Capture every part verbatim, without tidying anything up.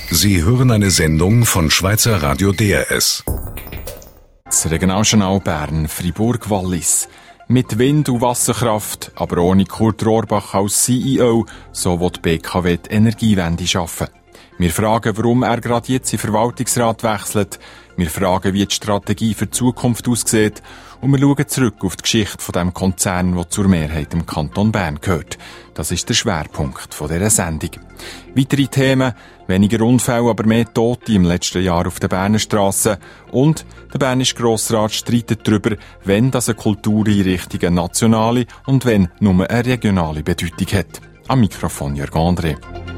Sie hören eine Sendung von Schweizer Radio D R S. Das Regionaljournal Bern, Fribourg-Wallis. Mit Wind- und Wasserkraft, aber ohne Kurt Rohrbach als C E O, so will die B K W die Energiewende schaffen. Wir fragen, warum er gerade jetzt in den Verwaltungsrat wechselt. Wir fragen, wie die Strategie für die Zukunft aussieht. Und wir schauen zurück auf die Geschichte von dem Konzern, der zur Mehrheit im Kanton Bern gehört. Das ist der Schwerpunkt von dieser Sendung. Weitere Themen: weniger Unfälle, aber mehr Tote im letzten Jahr auf den Berner Strassen. Und der Bernische Grossrat streitet darüber, wenn das eine Kultureinrichtung eine nationale und wenn nur eine regionale Bedeutung hat. Am Mikrofon Jörg André.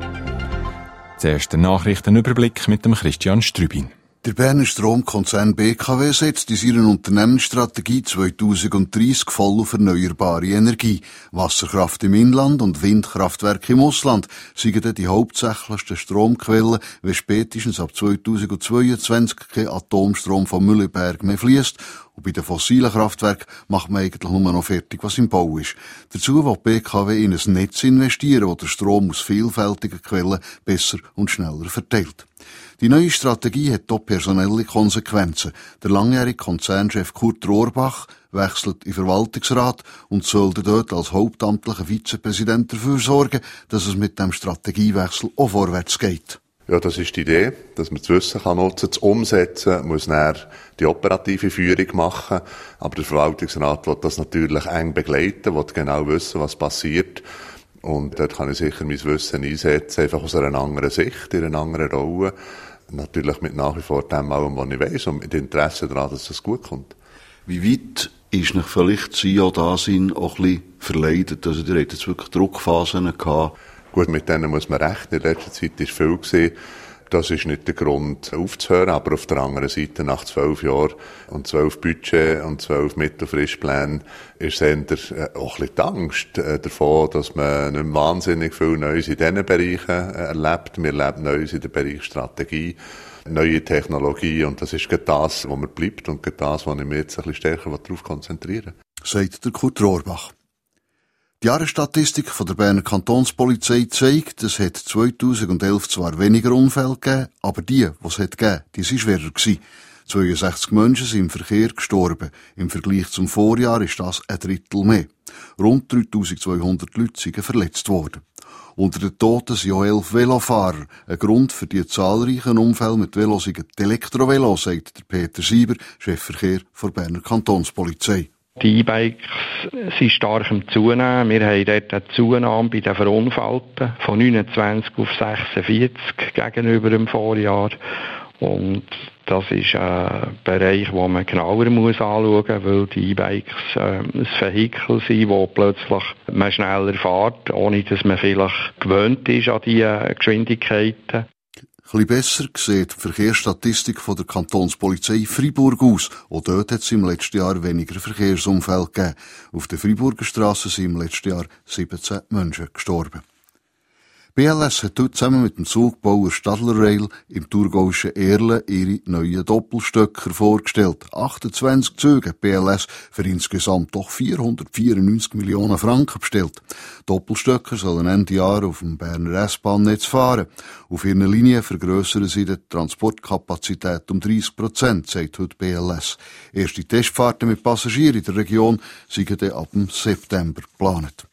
Zuerst der Nachrichtenüberblick mit dem Christian Strübin. Der Berner Stromkonzern B K W setzt in seiner Unternehmensstrategie zweitausenddreissig voll auf erneuerbare Energie. Wasserkraft im Inland und Windkraftwerke im Ausland seien die hauptsächlichsten Stromquellen, wenn spätestens ab zweitausendzweiundzwanzig kein Atomstrom von Mühleberg mehr fließt. Und bei den fossilen Kraftwerken macht man eigentlich nur noch fertig, was im Bau ist. Dazu will die B K W in ein Netz investieren, das den Strom aus vielfältigen Quellen besser und schneller verteilt. Die neue Strategie hat auch personelle Konsequenzen. Der langjährige Konzernchef Kurt Rohrbach wechselt in den Verwaltungsrat und soll dort als hauptamtlicher Vizepräsident dafür sorgen, dass es mit dem Strategiewechsel auch vorwärts geht. Ja, das ist die Idee, dass man das Wissen kann nutzen, das Umsetzen muss dann die operative Führung machen, aber der Verwaltungsrat will das natürlich eng begleiten, will genau wissen, was passiert. Und dort kann ich sicher mein Wissen einsetzen, einfach aus einer anderen Sicht, in einer anderen Rolle. Natürlich mit nach wie vor dem allem, was ich weiss und mit Interesse daran, dass das gut kommt. Wie weit ist noch vielleicht C E O-Dasein auch ein bisschen verleidet? Also, ihr habt jetzt wirklich Druckphasen gehabt. Gut, mit denen muss man rechnen. In letzter Zeit war viel gewesen. Das ist nicht der Grund, aufzuhören. Aber auf der anderen Seite, nach zwölf Jahren und zwölf Budget und zwölf Mittelfristpläne, ist es eher auch ein bisschen die Angst davon, dass man nicht wahnsinnig viel Neues in diesen Bereichen erlebt. Wir erleben Neues in dem Bereich Strategie, neue Technologie. Und das ist gerade das, wo man bleibt und gerade das, wo ich mich jetzt ein bisschen stärker darauf konzentrieren will. Sagt der Kurt Rohrbach. Die Jahresstatistik von der Berner Kantonspolizei zeigt, es hat zweitausendelf zwar weniger Unfälle gegeben, aber die, die es hat gegeben, die sind schwerer gewesen. zweiundsechzig Menschen sind im Verkehr gestorben. Im Vergleich zum Vorjahr ist das ein Drittel mehr. Rund dreitausendzweihundert Leute sind verletzt worden. Unter den Toten sind auch elf Velofahrer. Ein Grund für die zahlreichen Unfälle mit Velos sind die Elektrovelos, sagt der Peter Sieber, Chefverkehr der Berner Kantonspolizei. Die E-Bikes sind stark im Zunehmen. Wir haben dort eine Zunahme bei den Verunfallten von neunundzwanzig auf sechsundvierzig gegenüber dem Vorjahr. Und das ist ein Bereich, den man genauer muss anschauen muss, weil die E-Bikes äh, ein Vehikel sind, wo plötzlich man schneller fährt, ohne dass man vielleicht gewöhnt ist an diese Geschwindigkeiten. Ein bisschen besser sieht die Verkehrsstatistik von der Kantonspolizei Fribourg aus. Auch dort hat es im letzten Jahr weniger Verkehrsunfälle gegeben. Auf den Friburger Strassen sind im letzten Jahr siebzehn Menschen gestorben. B L S hat heute zusammen mit dem Zugbauer Stadler Rail im thurgauischen Erlen ihre neuen Doppelstöcker vorgestellt. achtundzwanzig Züge hat B L S für insgesamt doch vierhundertvierundneunzig Millionen Franken bestellt. Doppelstöcker sollen Ende Jahr auf dem Berner S-Bahn-Netz fahren. Auf ihren Linien vergrössern sie die Transportkapazität um dreißig Prozent, sagt heute B L S. Erste Testfahrten mit Passagieren in der Region sind dann ab dem September geplant.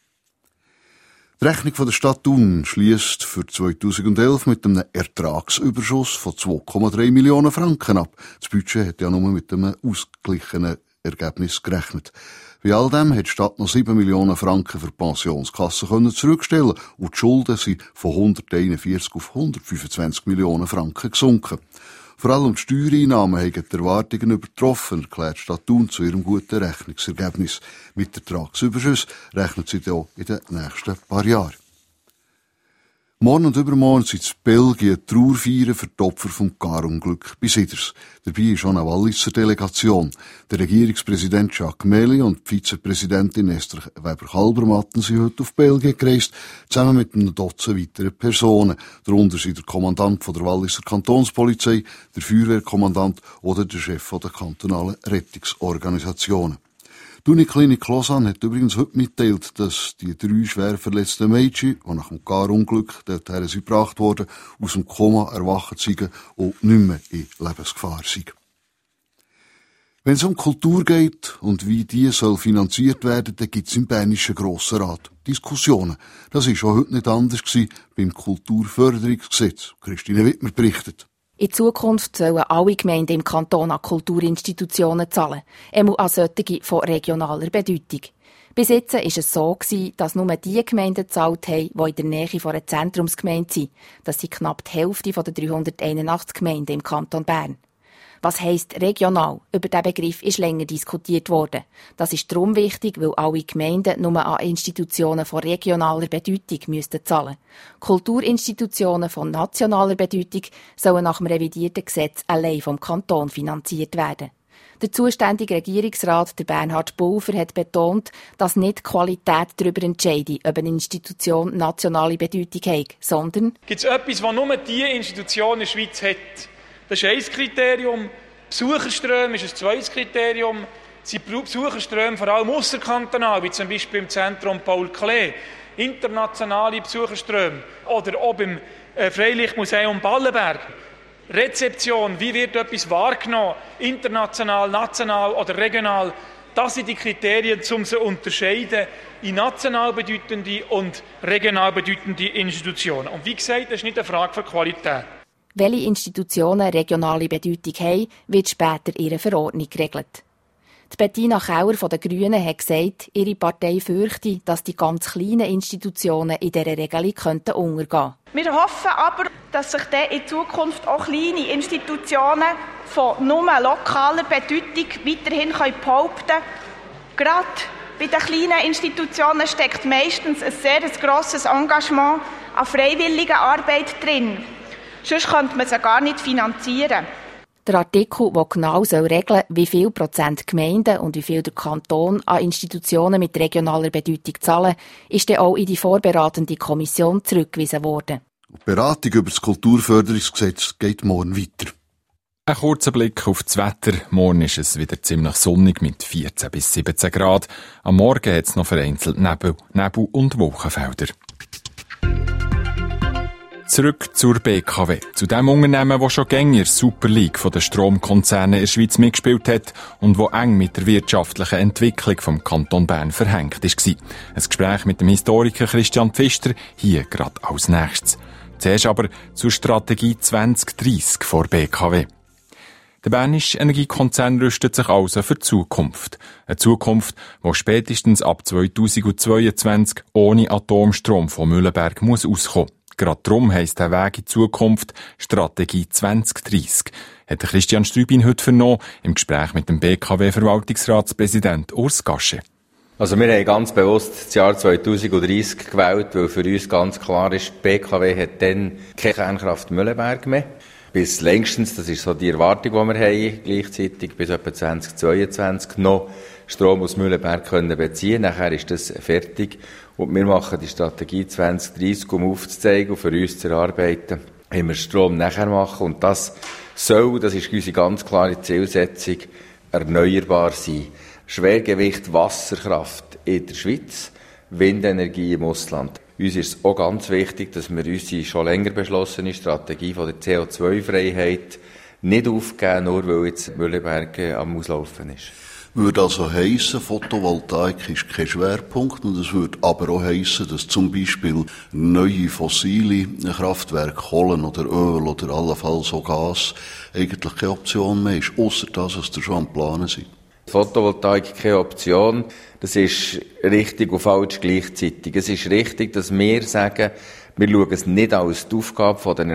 Die Rechnung von der Stadt Thun schliesst für zweitausendelf mit einem Ertragsüberschuss von zwei Komma drei Millionen Franken ab. Das Budget hat ja nur mit einem ausgeglichenen Ergebnis gerechnet. Bei all dem hat die Stadt noch sieben Millionen Franken für die Pensionskasse können zurückstellen und die Schulden sind von hunderteinundvierzig auf hundertfünfundzwanzig Millionen Franken gesunken. Vor allem die Steuereinnahmen haben die Erwartungen übertroffen, erklärt die Stadt Thun zu ihrem guten Rechnungsergebnis. Mit Ertragsüberschuss rechnet sie dann in den nächsten paar Jahren. Morgen und übermorgen sind in Belgien Trauerfeiern für die Opfer vom Carunglück bei Siders. Dabei ist auch eine Walliser Delegation. Der Regierungspräsident Jacques Mély und die Vizepräsidentin Esther Weber-Kalbermatten sind heute auf Belgien gereist, zusammen mit einem Dutzend weiteren Personen. Darunter sind der Kommandant von der Walliser Kantonspolizei, der Feuerwehrkommandant oder der Chef der kantonalen Rettungsorganisationen. Die Uniklinik Lausanne hat übrigens heute mitteilt, dass die drei schwer verletzten Mädchen, die nach dem Gar-Unglück dorthin gebracht wurden, aus dem Koma erwacht sind und nicht mehr in Lebensgefahr sind. Wenn es um Kultur geht und wie die soll finanziert werden, dann gibt es im Bernischen Grossen Rat Diskussionen. Das war auch heute nicht anders gewesen beim Kulturförderungsgesetz. Christine Wittmer berichtet. In Zukunft sollen alle Gemeinden im Kanton an Kulturinstitutionen zahlen, einmal an solche von regionaler Bedeutung. Bis jetzt war es so, dass nur die Gemeinden gezahlt haben, die in der Nähe von einer Zentrumsgemeinde sind. Das sind knapp die Hälfte der dreihunderteinundachtzig Gemeinden im Kanton Bern. Was heisst regional? Über diesen Begriff ist länger diskutiert worden. Das ist darum wichtig, weil alle Gemeinden nur an Institutionen von regionaler Bedeutung müssten zahlen. Kulturinstitutionen von nationaler Bedeutung sollen nach dem revidierten Gesetz allein vom Kanton finanziert werden. Der zuständige Regierungsrat, der Bernhard Pulver, hat betont, dass nicht die Qualität darüber entscheide, ob eine Institution nationale Bedeutung hat, sondern gibt es etwas, was nur diese Institution in der Schweiz hat? Das ist ein Kriterium. Besucherströme ist ein zweites Kriterium. Sie Besucherströme vor allem ausserkantonal, wie zum Beispiel im Zentrum Paul Klee. Internationale Besucherströme. Oder auch im Freilichtmuseum Ballenberg. Rezeption, wie wird etwas wahrgenommen? International, national oder regional. Das sind die Kriterien, um sie zu unterscheiden in national bedeutende und regional bedeutende Institutionen. Und wie gesagt, das ist nicht eine Frage von Qualität. Welche Institutionen regionale Bedeutung haben, wird später in ihrer Verordnung geregelt. Die Bettina Kauer von den Grünen hat gesagt, ihre Partei fürchte, dass die ganz kleinen Institutionen in dieser Regelung könnten untergehen. Wir hoffen aber, dass sich dann in Zukunft auch kleine Institutionen von nur lokaler Bedeutung weiterhin behaupten können. Gerade bei den kleinen Institutionen steckt meistens ein sehr grosses Engagement an freiwilliger Arbeit drin. Sonst könnte man sie gar nicht finanzieren. Der Artikel, der genau regeln soll, wie viel Prozent Gemeinden und wie viel der Kanton an Institutionen mit regionaler Bedeutung zahlen, ist dann auch in die vorberatende Kommission zurückgewiesen worden. Die Beratung über das Kulturförderungsgesetz geht morgen weiter. Ein kurzer Blick auf das Wetter. Morgen ist es wieder ziemlich sonnig mit vierzehn bis siebzehn Grad. Am Morgen hat es noch vereinzelt Nebel, Nebel und Wolkenfelder. Zurück zur B K W. Zu dem Unternehmen, das schon gängig in der Super League von den Stromkonzernen in der Schweiz mitgespielt hat und wo eng mit der wirtschaftlichen Entwicklung vom Kanton Bern verhängt war. Ein Gespräch mit dem Historiker Christian Pfister, hier gerade als nächstes. Zuerst aber zur Strategie zwanzig dreissig vor B K W. Der bernische Energiekonzern rüstet sich also für die Zukunft. Eine Zukunft, die spätestens ab zweitausendzweiundzwanzig ohne Atomstrom von Mühleberg muss auskommen. Gerade darum heisst der Weg in die Zukunft Strategie zwanzig dreissig, hat Christian Strübin heute vernommen im Gespräch mit dem B K W-Verwaltungsratspräsident Urs Gasche. Also wir haben ganz bewusst das Jahr zweitausenddreissig gewählt, weil für uns ganz klar ist, die B K W hat dann keine Kernkraft Mühleberg mehr. Bis längstens, das ist so die Erwartung, die wir haben, gleichzeitig bis etwa zweitausendzweiundzwanzig noch Strom aus Mühleberg können beziehen. Nachher ist das fertig. Und wir machen die Strategie zwanzig dreissig, um aufzuzeigen und für uns zu erarbeiten, wie wir Strom nachher machen. Und das soll, das ist unsere ganz klare Zielsetzung, erneuerbar sein. Schwergewicht Wasserkraft in der Schweiz, Windenergie im Ausland. Uns ist es auch ganz wichtig, dass wir unsere schon länger beschlossene Strategie von der C O zwei Freiheit nicht aufgeben, nur weil jetzt Mühleberg am Auslaufen ist. Würde also heissen, Photovoltaik ist kein Schwerpunkt und es würde aber auch heissen, dass zum Beispiel neue fossile Kraftwerke, Kohlen oder Öl oder allenfalls auch Gas eigentlich keine Option mehr ist, ausser das, was ihr schon am Planen seid. Photovoltaik keine Option. Das ist richtig und falsch gleichzeitig. Es ist richtig, dass wir sagen, wir schauen es nicht als die Aufgabe der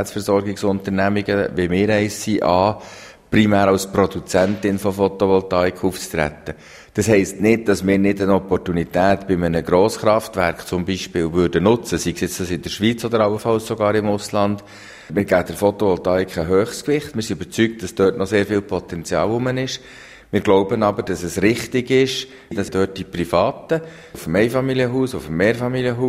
Elektrizitätsversorgungsunternehmungen, wie wir eins sind, an, primär als Produzentin von Photovoltaik aufzutreten. Das heisst nicht, dass wir nicht eine Opportunität bei einem Grosskraftwerk zum Beispiel würden nutzen, sei es jetzt das in der Schweiz oder allenfalls sogar im Ausland. Wir geben der Photovoltaik ein höchstes Gewicht. Wir sind überzeugt, dass dort noch sehr viel Potenzial rum ist. Wir glauben aber, dass es richtig ist, dass dort die Privaten auf dem Einfamilienhaus, auf dem Mehrfamilienhaus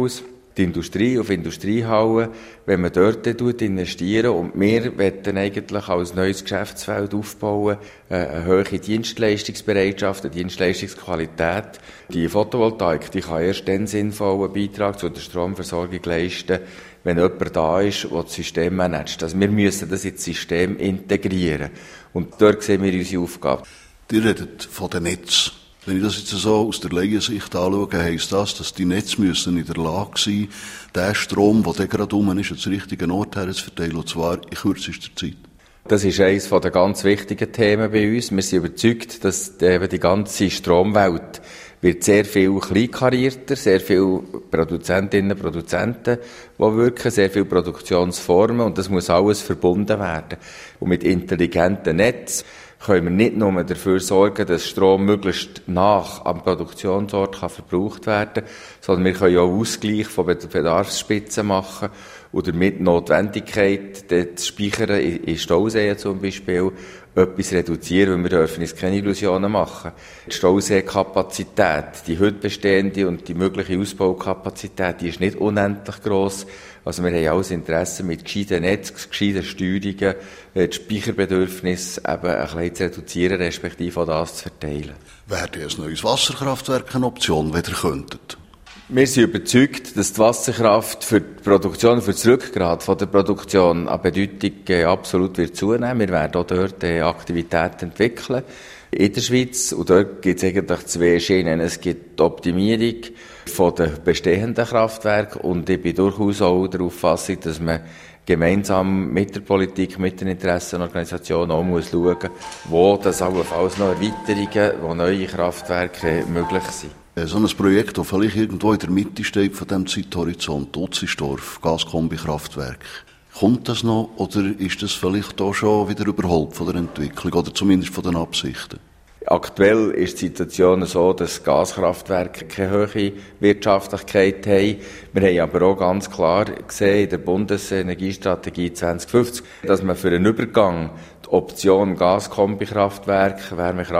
die Industrie, auf Industriehallen, wenn man dort investieren. Und wir wollen eigentlich als neues Geschäftsfeld aufbauen, eine hohe Dienstleistungsbereitschaft, eine Dienstleistungsqualität. Die Photovoltaik, die kann erst dann sinnvollen Beitrag zu der Stromversorgung leisten, wenn jemand da ist, der das System managt. Also wir müssen das ins System integrieren. Und dort sehen wir unsere Aufgabe. Ihr redet von den Netzen. Wenn ich das jetzt so aus der Laiensicht anschaue, heisst das, dass die Netze müssen in der Lage sein, den Strom, der gerade rum ist, an den richtigen Ort her zu verteilen, und zwar in kürzester Zeit. Das ist eines der ganz wichtigen Themen bei uns. Wir sind überzeugt, dass eben die ganze Stromwelt wird sehr viel kleinkarierter, sehr viele Produzentinnen und Produzenten, die wirken, sehr viele Produktionsformen, und das muss alles verbunden werden. Und mit intelligenten Netzen können wir nicht nur dafür sorgen, dass Strom möglichst nach am Produktionsort kann verbraucht werden, sondern wir können auch Ausgleich von Bedarfsspitzen machen und damit die Notwendigkeit, das Speichern in Stauseen zum Beispiel, etwas reduzieren, weil wir dürfen uns keine Illusionen machen. Die Stauseekapazität, die heute bestehende und die mögliche Ausbaukapazität, die ist nicht unendlich gross. Also wir haben alles Interesse, mit gescheiten Netzen, gescheiten Steuerungen, das Speicherbedürfnis eben ein bisschen zu reduzieren, respektive auch das zu verteilen. Wäre ein neues Wasserkraftwerk eine Option, wenn ihr könntet? Wir sind überzeugt, dass die Wasserkraft für die Produktion, für das Rückgrat von der Produktion an Bedeutung äh, absolut wird zunehmen. Wir werden auch dort äh, Aktivitäten entwickeln in der Schweiz. Und dort gibt es eigentlich zwei Schienen. Es gibt die Optimierung von den bestehenden Kraftwerken, und ich bin durchaus auch der Auffassung, dass man gemeinsam mit der Politik, mit den Interessenorganisationen auch muss schauen, wo das allenfalls noch Erweiterungen, wo neue Kraftwerke möglich sind. So ein Projekt, das vielleicht irgendwo in der Mitte steht von diesem Zeithorizont, Utzenstorf, Gaskombi-Kraftwerk. Kommt das noch, oder ist das vielleicht da schon wieder überholt von der Entwicklung, oder zumindest von den Absichten? Aktuell ist die Situation so, dass Gaskraftwerke keine hohe Wirtschaftlichkeit haben. Wir haben aber auch ganz klar gesehen in der Bundesenergiestrategie zwanzig fünfzig, dass man für einen Übergang die Option Gaskombikraftwerk,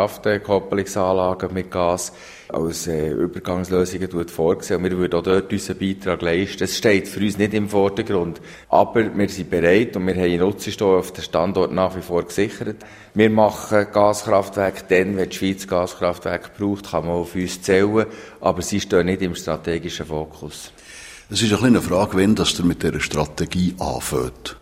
Wärmekraftkopplungsanlagen mit Gas als äh, Übergangslösungen vorgesehen. Und wir würden auch dort unseren Beitrag leisten. Es steht für uns nicht im Vordergrund. Aber wir sind bereit, und wir haben in Utzenstorf auf den Standort nach wie vor gesichert. Wir machen Gaskraftwerke dann, wenn die Schweiz Gaskraftwerke braucht, kann man auf uns zählen. Aber sie stehen nicht im strategischen Fokus. Es ist eine Frage, wann das ihr mit dieser Strategie anfängt.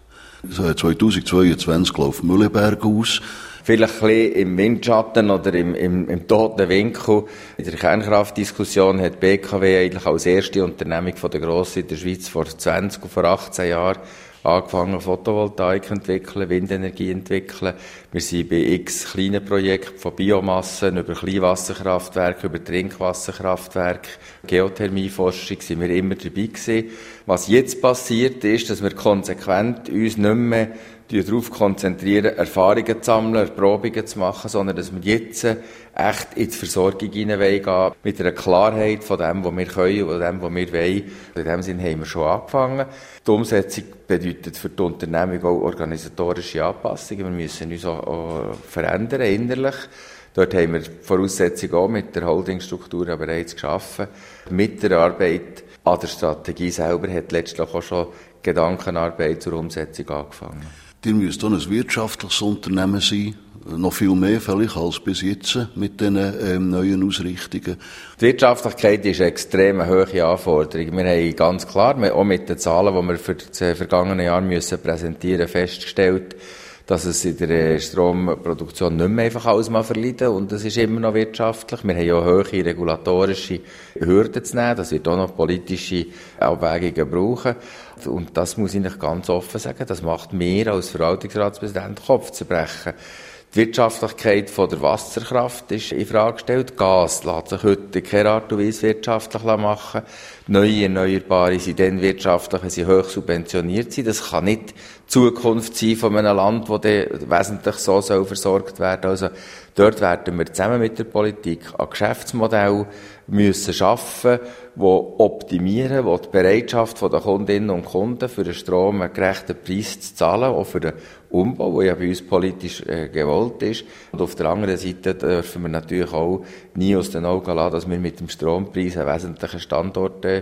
zweitausendzweiundzwanzig läuft Mühleberg aus. Vielleicht ein bisschen im Windschatten oder im, im, im toten Winkel. In der Kernkraftdiskussion hat die B K W eigentlich als erste Unternehmung von der Grossen in der Schweiz vor zwanzig und vor achtzehn Jahren angefangen, Photovoltaik entwickeln, Windenergie entwickeln. Wir sind bei x kleinen Projekten, von Biomassen über Kleinwasserkraftwerke, über Trinkwasserkraftwerke, Geothermieforschung, sind wir immer dabei gewesen. Was jetzt passiert ist, dass wir konsequent uns nicht mehr darauf konzentrieren, Erfahrungen zu sammeln, Erprobungen zu machen, sondern dass wir jetzt echt in die Versorgung hineingehen, mit einer Klarheit von dem, was wir können und dem, was wir wollen. In dem Sinne haben wir schon angefangen. Die Umsetzung bedeutet für die Unternehmung auch organisatorische Anpassungen. Wir müssen uns auch, auch verändern, innerlich. Dort haben wir die Voraussetzungen auch mit der Holdingstruktur bereits geschaffen. Mit der Arbeit an der Strategie selber hat letztlich auch schon Gedankenarbeit zur Umsetzung angefangen. Ihr müsst auch ein wirtschaftliches Unternehmen sein, noch viel mehr vielleicht als bis jetzt mit diesen ähm, neuen Ausrichtungen. Die Wirtschaftlichkeit ist eine extrem hohe Anforderung. Wir haben ganz klar, auch mit den Zahlen, die wir für das vergangene Jahr müssen präsentieren, festgestellt, dass es in der Stromproduktion nicht mehr einfach alles mal verleiden, und es ist immer noch wirtschaftlich. Wir haben ja hohe regulatorische Hürden zu nehmen, das wird auch noch politische Abwägungen brauchen. Und das muss ich ganz offen sagen, das macht mir als Verwaltungsratspräsident Kopfzerbrechen. Die Wirtschaftlichkeit von der Wasserkraft ist in Frage gestellt. Gas lässt sich heute in keiner Art und Weise wirtschaftlich machen. Neue Erneuerbare sind dann wirtschaftlich, wenn sie hoch subventioniert sind. Das kann nicht die Zukunft sein von einem Land, das dann wesentlich so soll versorgt werden. Also dort werden wir zusammen mit der Politik an Geschäftsmodellen müssen schaffen, die optimieren, die die Bereitschaft der Kundinnen und Kunden für den Strom einen gerechten Preis zu zahlen, auch für den Umbau, der ja bei uns politisch äh, gewollt ist. Und auf der anderen Seite dürfen wir natürlich auch nie aus den Augen lassen, dass wir mit dem Strompreis einen wesentlichen Standort äh,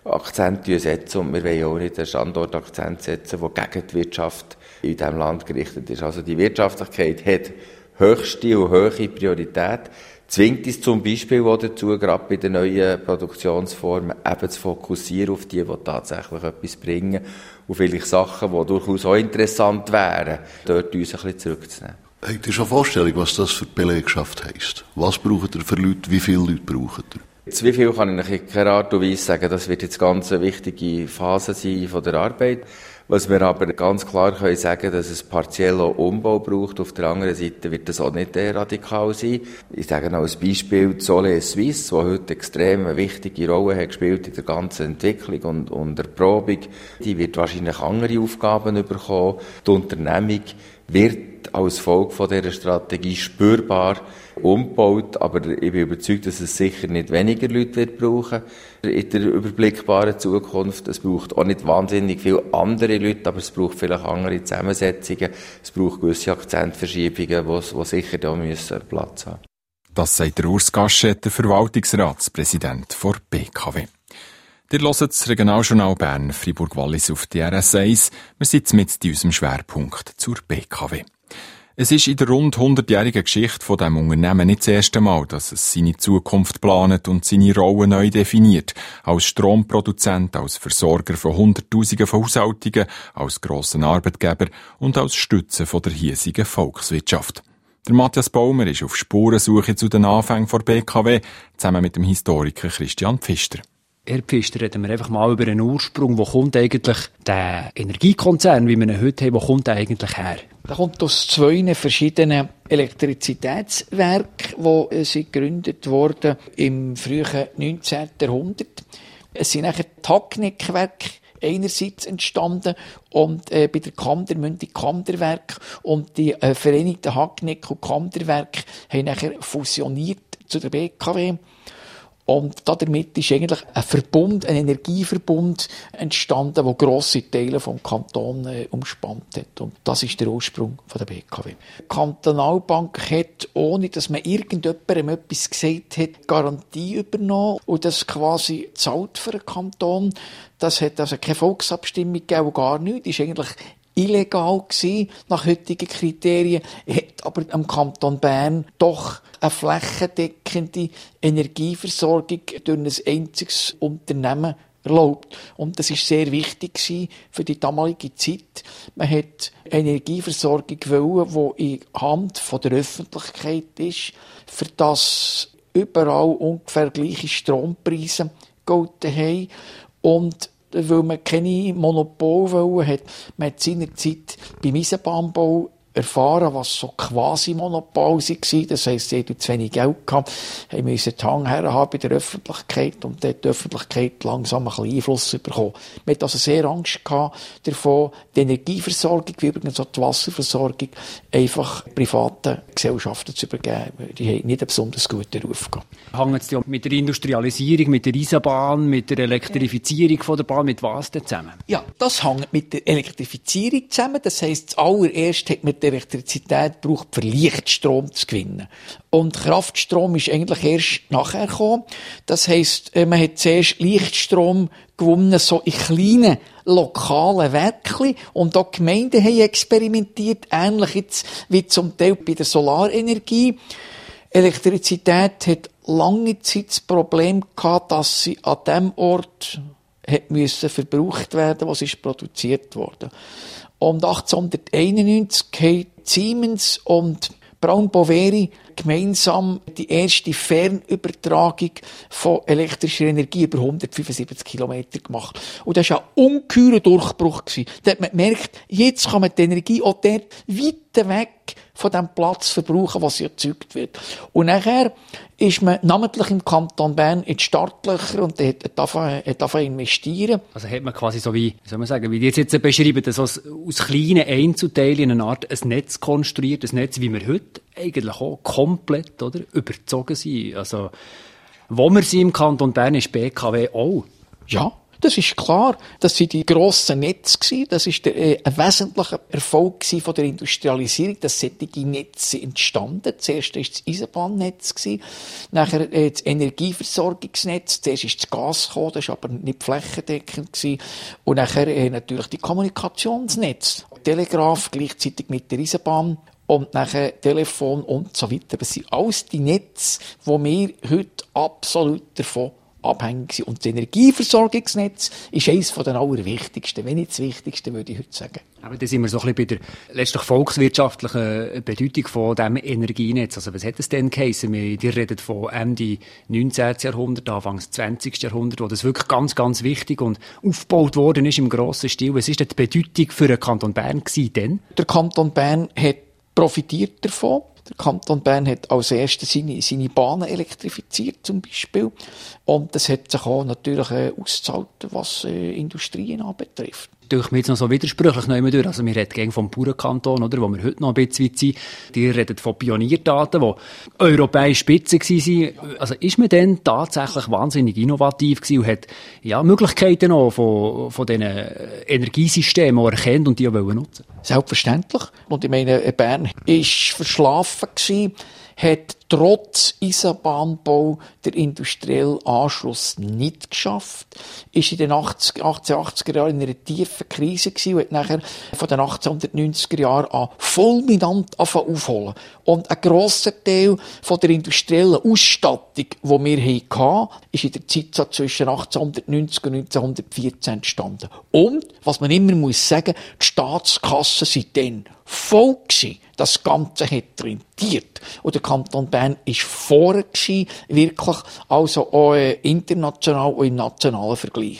Akzent setzen und wir wollen auch nicht einen Standortakzent setzen, der gegen die Wirtschaft in diesem Land gerichtet ist. Also die Wirtschaftlichkeit hat höchste und hohe Priorität. Zwingt uns zum Beispiel auch dazu, gerade bei den neuen Produktionsformen, eben zu fokussieren auf die, die tatsächlich etwas bringen und vielleicht Sachen, die durchaus auch interessant wären, dort uns ein bisschen zurückzunehmen. Habt ihr schon Vorstellung, was das für die Belegschaft heisst? Was braucht ihr für Leute? Wie viele Leute braucht ihr? Jetzt, wie viel kann ich in keiner Art und Weise sagen, das wird jetzt ganz eine wichtige Phase sein von der Arbeit. Was wir aber ganz klar können sagen, dass es partiell auch Umbau braucht. Auf der anderen Seite wird das auch nicht radikal sein. Ich sage noch als Beispiel die Soleil Suisse, die heute extrem eine wichtige Rolle hat gespielt in der ganzen Entwicklung und, und Erprobung. Die wird wahrscheinlich andere Aufgaben bekommen. Die Unternehmung wird als Folge von dieser Strategie spürbar umgebaut, aber ich bin überzeugt, dass es sicher nicht weniger Leute wird brauchen in der überblickbaren Zukunft. Es braucht auch nicht wahnsinnig viele andere Leute, aber es braucht vielleicht andere Zusammensetzungen. Es braucht gewisse Akzentverschiebungen, die sicher da müssen Platz haben. Das sagt der Urs Gaschet, der Verwaltungsratspräsident der B K W. Ihr hört das Regionaljournal Bern, Fribourg-Wallis auf D R S eins. Wir sind mit in unserem Schwerpunkt zur B K W. Es ist in der rund hundertjährigen Geschichte von diesem Unternehmen nicht das erste Mal, dass es seine Zukunft planet und seine Rolle neu definiert. Als Stromproduzent, als Versorger von Hunderttausenden von Haushaltungen, als grossen Arbeitgeber und als Stütze von der hiesigen Volkswirtschaft. Der Matthias Baumer ist auf Spurensuche zu den Anfängen der B K W, zusammen mit dem Historiker Christian Pfister. Herr Pfister, reden wir einfach mal über einen Ursprung. Wo kommt eigentlich der Energiekonzern, wie wir ihn heute haben, wo kommt der eigentlich her? Der kommt aus zwei verschiedenen Elektrizitätswerken, die sind gegründet wurden im frühen neunzehnten Jahrhundert. Es sind nachher die Hacknickwerke einerseits entstanden und äh, bei der Kamdermündung Kamderwerk und die äh, Vereinigten Hacknick- und Kamderwerke haben nachher fusioniert zu der B K W. Und damit ist eigentlich ein Verbund, ein Energieverbund entstanden, der grosse Teile vom Kanton äh, umspannt hat. Und das ist der Ursprung von der B K W. Die Kantonalbank hat, ohne dass man irgendjemandem etwas gesagt hat, Garantie übernommen und das quasi zahlt für den Kanton. Das hat also keine Volksabstimmung gegeben, gar nichts. Das ist eigentlich illegal gewesen, nach heutigen Kriterien, hat aber am Kanton Bern doch eine flächendeckende Energieversorgung durch ein einziges Unternehmen erlaubt. Und das ist sehr wichtig gewesen für die damalige Zeit. Man hat eine Energieversorgung wollen, die in Hand von der Öffentlichkeit ist, für das überall ungefähr gleiche Strompreise gelten haben. Und weil man keine Monopole wollen hat, man hat seinerzeit beim Eisenbahnbau erfahren, was so quasi Monopol war. Das heisst, sie hatten zu wenig Geld gehabt, haben müssen den Hang herhaben bei der Öffentlichkeit und dort die Öffentlichkeit langsam ein bisschen Einfluss bekommen. Man hat also sehr Angst gehabt davon, die Energieversorgung, wie übrigens auch die Wasserversorgung, einfach privaten Gesellschaften zu übergeben. Die haben nicht einen besonders guten Ruf gehabt. Hängt es ja mit der Industrialisierung, mit der Eisenbahn, mit der Elektrifizierung von der Bahn, mit was denn zusammen? Ja, das hängt mit der Elektrifizierung zusammen. Das heisst, zuallererst hat man die Elektrizität braucht, für Lichtstrom zu gewinnen. Und Kraftstrom ist eigentlich erst nachher gekommen. Das heisst, man hat zuerst Lichtstrom gewonnen, so in kleinen, lokalen Werken. Und auch Gemeinden haben experimentiert, ähnlich jetzt wie zum Teil bei der Solarenergie. Elektrizität hat lange Zeit das Problem gehabt, dass sie an dem Ort hat müssen verbraucht werden, was ist produziert worden. Und achtzehnhunderteinundneunzig haben Siemens und Braun-Boveri gemeinsam die erste Fernübertragung von elektrischer Energie über hundertfünfundsiebzig Kilometer gemacht. Und das war ein ungeheurer Durchbruch. Da hat man gemerkt, jetzt kann man die Energie auch dort weiter weg von dem Platz verbrauchen, was erzeugt wird. Und nachher ist man namentlich im Kanton Bern in die Startlöcher und hat angefangen investieren. Also hat man quasi so wie, wie soll man sagen, wie die jetzt, jetzt beschreiben, dass aus, aus kleinen Einzelteilen eine Art ein Netz konstruiert, ein Netz, wie wir heute eigentlich auch komplett, oder, überzogen sind. Also, wo wir sind im Kanton Bern ist B K W auch. Ja. Das ist klar. Das sind die grossen Netze gewesen. Das ist der, äh, ein wesentlicher Erfolg von der Industrialisierung, dass solche Netze entstanden. Zuerst war das Eisenbahnnetz gewesen, nachher äh, das Energieversorgungsnetz. Zuerst ist das Gas gekommen, das war aber nicht flächendeckend gewesen. Und nachher äh, natürlich die Kommunikationsnetze. Telegraph gleichzeitig mit der Eisenbahn. Und nachher Telefon und so weiter. Das sind alles die Netze, die wir heute absolut davon abhängig sind. Und das Energieversorgungsnetz ist eines der allerwichtigsten, wenn nicht das Wichtigste, würde ich heute sagen. Aber da sind wir so ein bisschen bei der letztlich volkswirtschaftlichen Bedeutung von diesem Energienetz. Also was hat es denn geheissen? Wir reden von Ende neunzehnten. Jahrhundert, Anfang zwanzigsten. Jahrhundert, wo das wirklich ganz, ganz wichtig und aufgebaut worden ist im grossen Stil. Was war denn die Bedeutung für den Kanton Bern denn? Der Kanton Bern hat profitiert davon. Der Kanton Bern hat als erstes seine, seine Bahnen elektrifiziert, zum Beispiel. Und das hat sich auch natürlich äh, ausgezahlt, was äh, Industrien anbetrifft. Durch mir jetzt noch so widersprüchlich noch immer durch. Also, wir reden gegen vom Bauernkanton, oder, wo wir heute noch ein bisschen weit sind. Die reden von Pionierdaten, die europäisch Spitze waren. Also, ist man dann tatsächlich wahnsinnig innovativ gewesen und hat, ja, Möglichkeiten auch von, von diesen Energiesystemen erkannt und die auch nutzen? Selbstverständlich. Und ich meine, Bern war verschlafen gewesen, hat trotz Eisenbahnbau der industrielle Anschluss nicht geschafft, ist in den achtzehnhundertachtziger Jahren in einer tiefen Krise gewesen und hat nachher von den achtzehnhundertneunziger Jahren an fulminant aufholen. Und ein grosser Teil von der industriellen Ausstattung, die wir hatten, ist in der Zeit so zwischen achtzehnhundertneunzig und neunzehnhundertvierzehn entstanden. Und, was man immer muss sagen, die Staatskassen sind dann voll gewesen. Das Ganze hat rentiert. Und der Kanton Bern war vorne gewesen, wirklich, also auch äh, international und im nationalen Vergleich.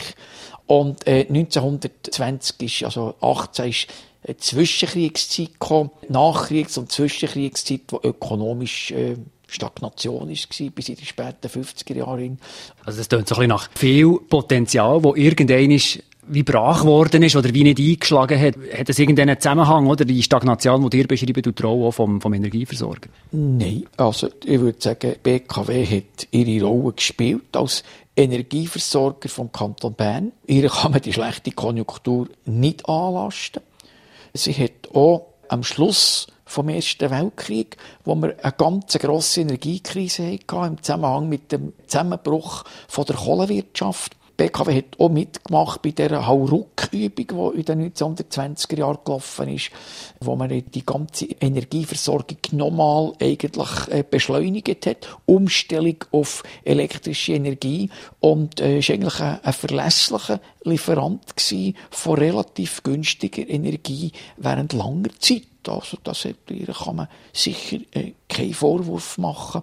Und äh, neunzehnhundertzwanzig ist, also achtzehn ist eine Zwischenkriegszeit gekommen, Nachkriegs- und Zwischenkriegszeit, die ökonomisch äh, Stagnation war, bis in die späten fünfziger Jahre. Also das klingt so ein bisschen nach viel Potenzial, das irgendwann ist, wie brach geworden ist oder wie nicht eingeschlagen hat. Hat das irgendeinen Zusammenhang, oder? Die Stagnation, die ihr beschreibt, und die Rolle vom, vom Energieversorger? Nein. Also, ich würde sagen, B K W hat ihre Rolle gespielt als Energieversorger vom Kanton Bern. Ihr kann man die schlechte Konjunktur nicht anlasten. Sie hat auch am Schluss vom Ersten Weltkrieg, wo wir eine ganz grosse Energiekrise hatten, im Zusammenhang mit dem Zusammenbruch von der Kohlewirtschaft. B K W hat auch mitgemacht bei dieser Hauruck-Übung, die in den neunzehnhundertzwanziger Jahren gelaufen ist, wo man die ganze Energieversorgung nochmal eigentlich beschleunigt hat. Umstellung auf elektrische Energie. Und es äh, war eigentlich ein, ein verlässlicher Lieferant gewesen von relativ günstiger Energie während langer Zeit. Also das hat, kann man sicher äh, keinen Vorwurf machen.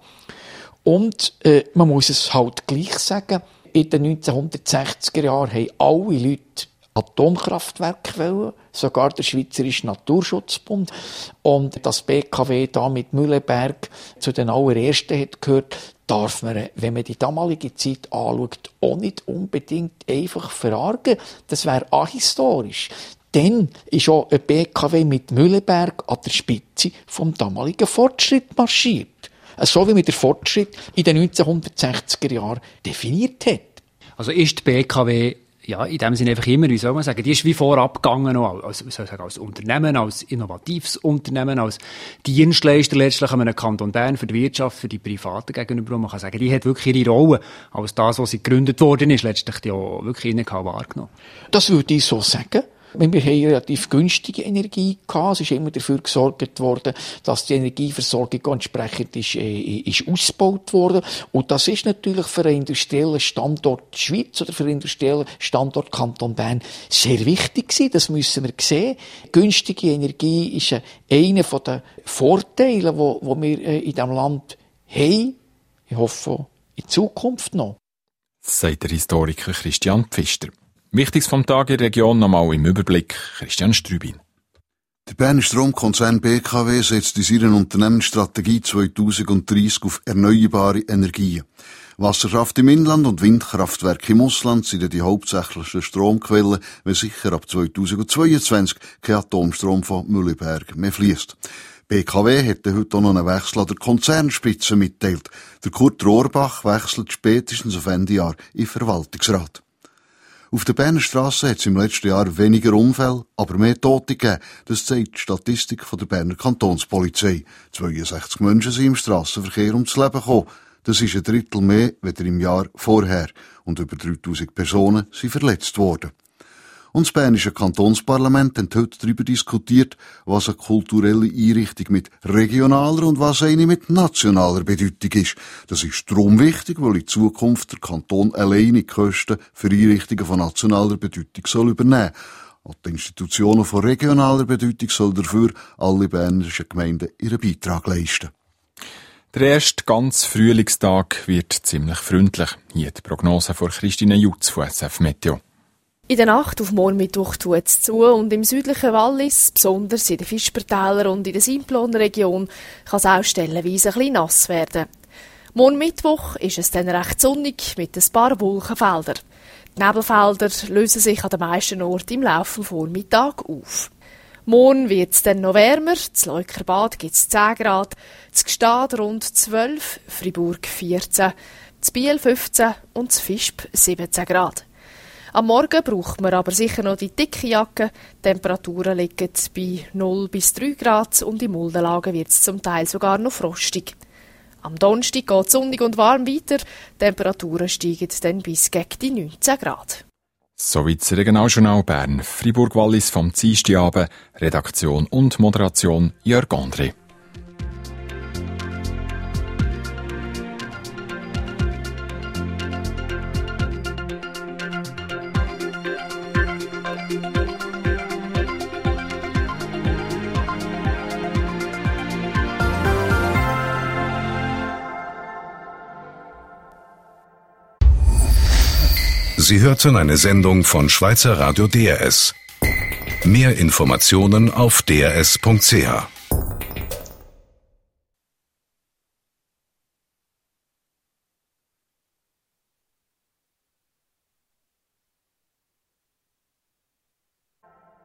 Und äh, man muss es halt gleich sagen, in den neunzehnhundertsechziger Jahren haben alle Leute Atomkraftwerke wollen, sogar der Schweizerische Naturschutzbund. Und dass B K W da mit Mühleberg zu den allerersten hat gehört, darf man, wenn man die damalige Zeit anschaut, auch nicht unbedingt einfach verargen. Das wäre ahistorisch. Dann ist auch ein B K W mit Mühleberg an der Spitze vom damaligen Fortschritt marschiert. So wie man den Fortschritt in den neunzehnhundertsechziger Jahren definiert hat. Also ist die B K W, ja, in dem Sinne einfach immer, wie soll man sagen, die ist wie vorab gegangen, als, als, sagen, als Unternehmen, als innovatives Unternehmen, als Dienstleister letztlich an einem Kanton Bern für die Wirtschaft, für die Privaten gegenüber. Und man kann sagen, die hat wirklich ihre Rolle als das, was sie gegründet worden ist, letztlich ja wirklich innen wahrgenommen. Das würde ich so sagen. Wir haben relativ günstige Energie gehabt. Es ist immer dafür gesorgt worden, dass die Energieversorgung entsprechend ist, äh, ist ausgebaut worden. Und das ist natürlich für einen industriellen Standort Schweiz oder für einen industriellen Standort Kanton Bern sehr wichtig gewesen. Das müssen wir sehen. Günstige Energie ist äh, einer der Vorteile, die wo, wo wir äh, in diesem Land haben. Ich hoffe, in Zukunft noch. Das sagt der Historiker Christian Pfister. Wichtiges vom Tag in der Region nochmal im Überblick. Christian Strübin. Der Berner Stromkonzern B K W setzt in seiner Unternehmensstrategie zweitausenddreissig auf erneuerbare Energien. Wasserkraft im Inland und Windkraftwerke im Ausland sind die hauptsächlichen Stromquellen, wenn sicher ab zweitausendzweiundzwanzig kein Atomstrom von Mühleberg mehr fließt. B K W hat heute auch noch einen Wechsel an der Konzernspitze mitteilt. Der Kurt Rohrbach wechselt spätestens auf Ende Jahr in Verwaltungsrat. Auf den Berner Strassen hat es im letzten Jahr weniger Unfälle, aber mehr Tote gegeben. Das zeigt die Statistik von der Berner Kantonspolizei. zweiundsechzig Menschen sind im Strassenverkehr ums Leben gekommen. Das ist ein Drittel mehr als im Jahr vorher. Und über dreitausend Personen sind verletzt worden. Und das Bernische Kantonsparlament hat heute darüber diskutiert, was eine kulturelle Einrichtung mit regionaler und was eine mit nationaler Bedeutung ist. Das ist darum wichtig, weil in Zukunft der Kanton alleine die Kosten für Einrichtungen von nationaler Bedeutung soll übernehmen. Und die Institutionen von regionaler Bedeutung sollen dafür alle bernischen Gemeinden ihren Beitrag leisten. Der erste ganze Frühlingstag wird ziemlich freundlich. Hier die Prognose von Christine Jutz von S F Meteo. In der Nacht auf morgen Mittwoch tut es zu und im südlichen Wallis, besonders in den Fischbertälern und in der Simplon-Region, kann es auch stellenweise ein bisschen nass werden. Morgen Mittwoch ist es dann recht sonnig mit ein paar Wolkenfeldern. Die Nebelfelder lösen sich an den meisten Orten im Laufe des Vormittags auf. Morgen wird es dann noch wärmer, zu Leukerbad gibt es zehn Grad, zu Gstaad rund zwölf, Fribourg vierzehn, zu Biel fünfzehn und zu Visp siebzehn Grad. Am Morgen braucht man aber sicher noch die dicke Jacke. Die Temperaturen liegen bei null bis drei Grad und in Muldenlagen wird es zum Teil sogar noch frostig. Am Donnerstag geht es sonnig und warm weiter. Die Temperaturen steigen dann bis gegen die neunzehn Grad. Soweit das Regionaljournal Bern. Fribourg-Wallis vom Dienstagabend. Redaktion und Moderation Jörg André. Sie hörten eine Sendung von Schweizer Radio D R S. Mehr Informationen auf d r s punkt c h.